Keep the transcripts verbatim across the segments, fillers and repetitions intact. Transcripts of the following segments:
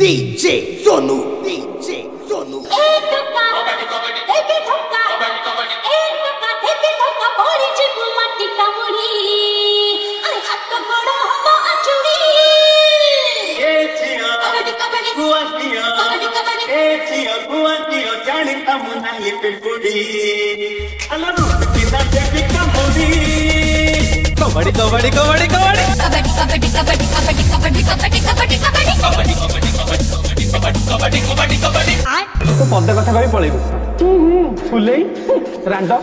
DJ Sonu DJ Sonu एक टुक्का heavy धक्का एक टुक्का हेबी धक्का पड़ी चिपु माटी कामुड़ी अरे हाथ बड़ा हो अचुड़ी ए जिया कबड्डी कबड्डी बुआ जिया कबड्डी कबड्डी ए जिया बुआ जिया जाने तमुना ये पिपुड़ी अल्लाह रूप की ना देवी कामुड़ी कबड्डी कबड्डी कबड्डी कबड्डी कबड्डी कबड्डी कबड्डी कबड्डी कबड्डी कबड्डी कबड्डी कबड्डी कबड्डी कबड्डी कबड्डी तो पदे कथा कही पळेबु फुलेई रांड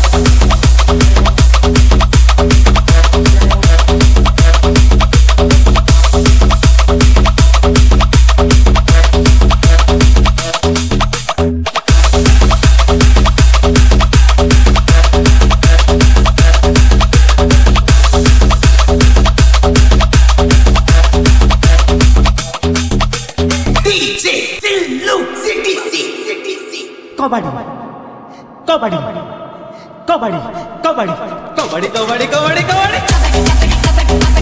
कबड्डी कबड्डी कबड्डी कबड्डी कबड्डी कबड्डी कबड्डी कबड्डी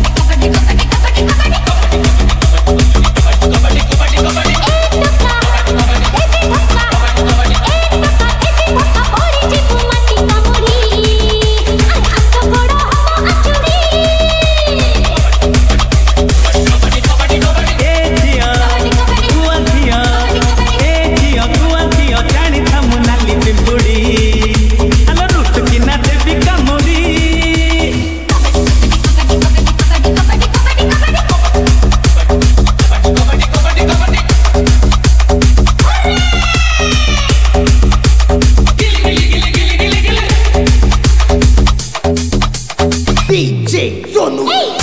डीजे सोनू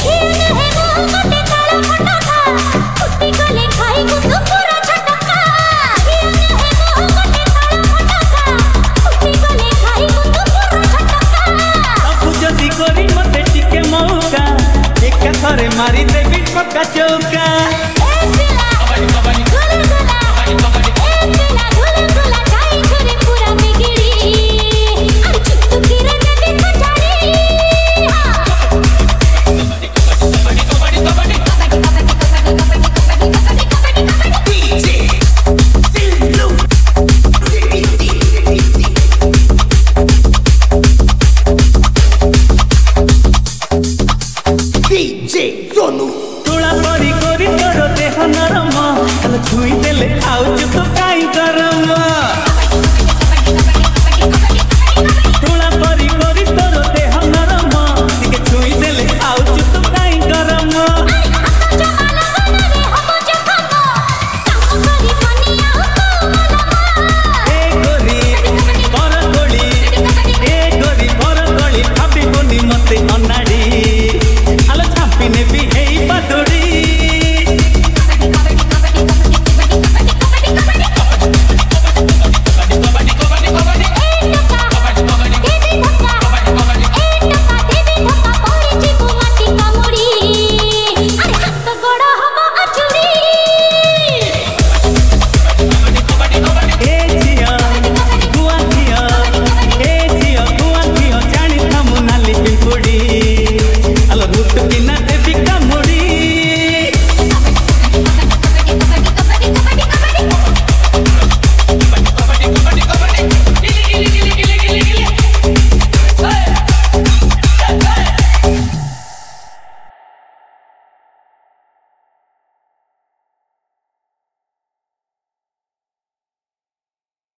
मारी देवी पक्का चौका डीजे सोनू तुला परी करी तोर देह नरम छुई देले आउ चुप